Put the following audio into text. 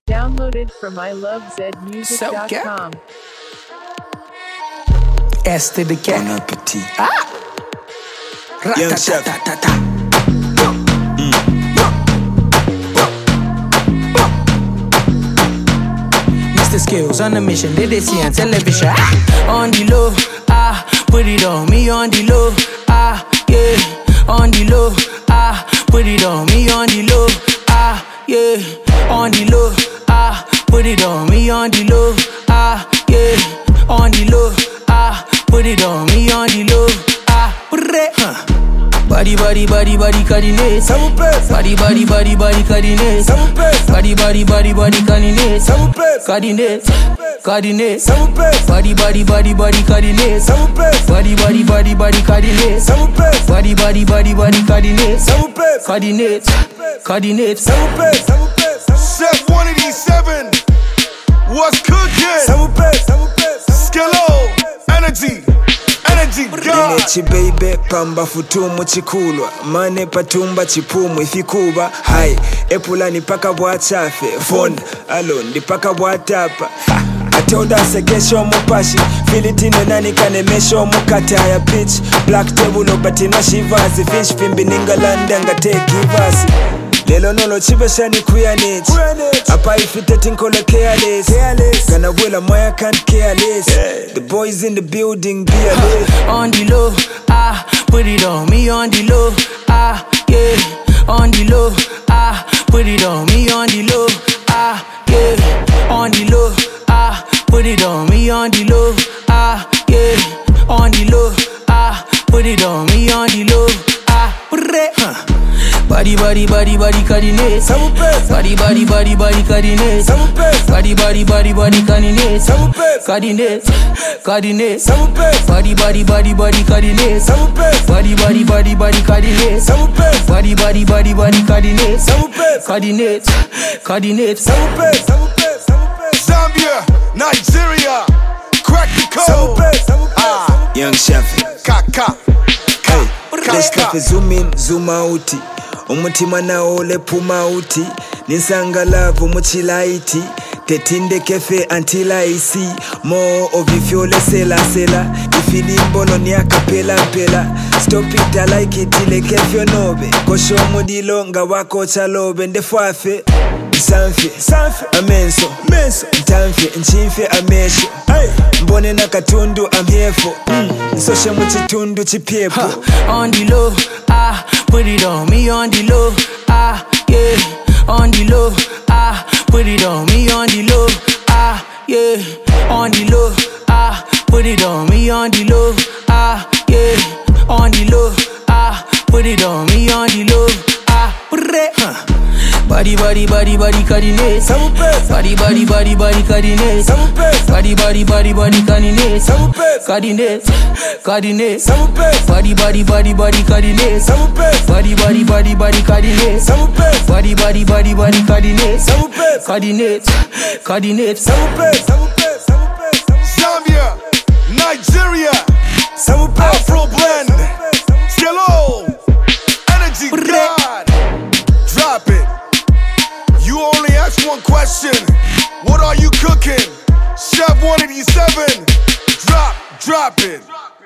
Downloaded from ilovezmusic.com. S to the K. Bon appetit. Young Chef. Mr. Skills on the mission, they see on television. On the low, put it on me on the low, yeah. On the low, put it on me on the low, yeah. On the low, put it on me on the low, yeah. On the low, put it on me on the low, Body, body, body, body, coordinate. Body, body, body, body, coordinate. Body, body, body, body, coordinate. Coordinate, coordinate. Body, body, body, body, coordinate. Body, body, body, body, coordinate. Body, body, body, body, coordinate. Coordinate, coordinate. Chef 187, what's cooking? Skillo, energy, energy, God. Chi baby pamba futumu chikulwa mane patumba chipumu ifikuba hai epulani paka bwachafe phone alone paka bwatapa atoda sekesho mupashi filitino nani kanemesho mukata ya pitch black table obatino shivazi fish pimbi ningalanda ngateki vasi lelo nolo chibeshani kuyaneti apa ifite tinkolo careless gonna will a moya can't care less the boys in the building be a on the low, put it on me on the low, yeah. On the low, put it on me on the low, yeah. On the low, put it on me on the low, yeah. On the low, put it on me on the low, Body, body, body, body, coordinate. Body, body, body, body, coordinate. Body, body, body, body, coordinate. Coordinate, coordinate. Body, body, body, body, coordinate. Body, body, body, body, coordinate. Body, body, body, body, coordinate. Coordinate, coordinate. Zambia, Nigeria, crack the code. Young Chef. Kaka. Let's zoom in, zoom out. Umutima na ole puma uti Ninsanga love umuchilaiti Tetinde kefe until I see More of you feel sela Ifili mbono ni akapela pela Stop it I like it ile kefe nobe Kosho mudilo nga wako chalobe Ndefuafe Sanfe amenso Ntamfe nchimfe amesho Mbone na katundu I'm here for Nsoshe muchitundu chipiepo On the low, put it on me on the low, yeah. On the low, put it on me on the low, yeah. On the low, put it on me on the low, yeah. On the low, put it on me on the low, Body, body, body, body, coordinate. Body, body, body, body, coordinate. Body, body, body, body, coordinate. Coordinate, coordinate. Body, body, body, body, coordinate. Body, body, body, body, coordinate. Body, body, body, body, coordinate. Coordinate, coordinate. Zambia, Nigeria, Afro blend. Skillo, energy, God. Drop it. You only ask one question. What are you cooking? Chef 187. Drop it.